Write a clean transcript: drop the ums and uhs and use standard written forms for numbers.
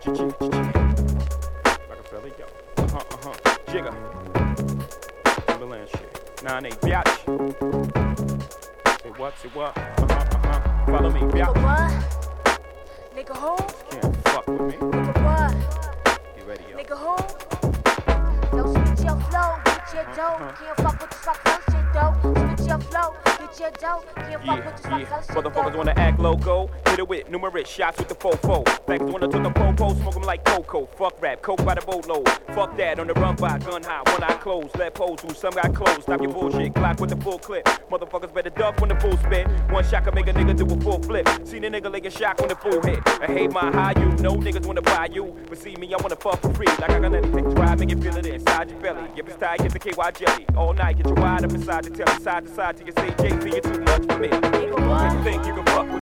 Rockefeller, yo. Jigga. Timberland shit. 9-8, biatch. Say what? Follow me, biatch. Nigga what? Nigga who? Can't fuck with me. Nigga what? You ready, yo? Nigga who? Don't switch your flow, get your dough. Can't fuck with this fuck else shit though. Switch your flow, get your dough. Can't fuck with this fuck else shit though. Motherfuckers wanna act loco. Hit it with numerous shots with the fofo. Backers wanna took a popo, smoke 'em like cocoa. Fuck rap, coke by the boatload. Fuck that, on the run by, gun high, one eye closed. Left hole through, some got closed. Stop your bullshit, clock with the full clip. Motherfuckers better duck when the full spit. One shot can make a nigga do a full flip. Seen a nigga like a shock when the full hit. I hate my high you, no niggas wanna buy you. But see me, I wanna fuck for free. Like I got anything, try, make it feel it inside your belly. If it's tight, get the KY jelly. All night, get your wide up inside the telly. Side to side till you say, JP, you're too much for me. Nigga what? You think you can fuck with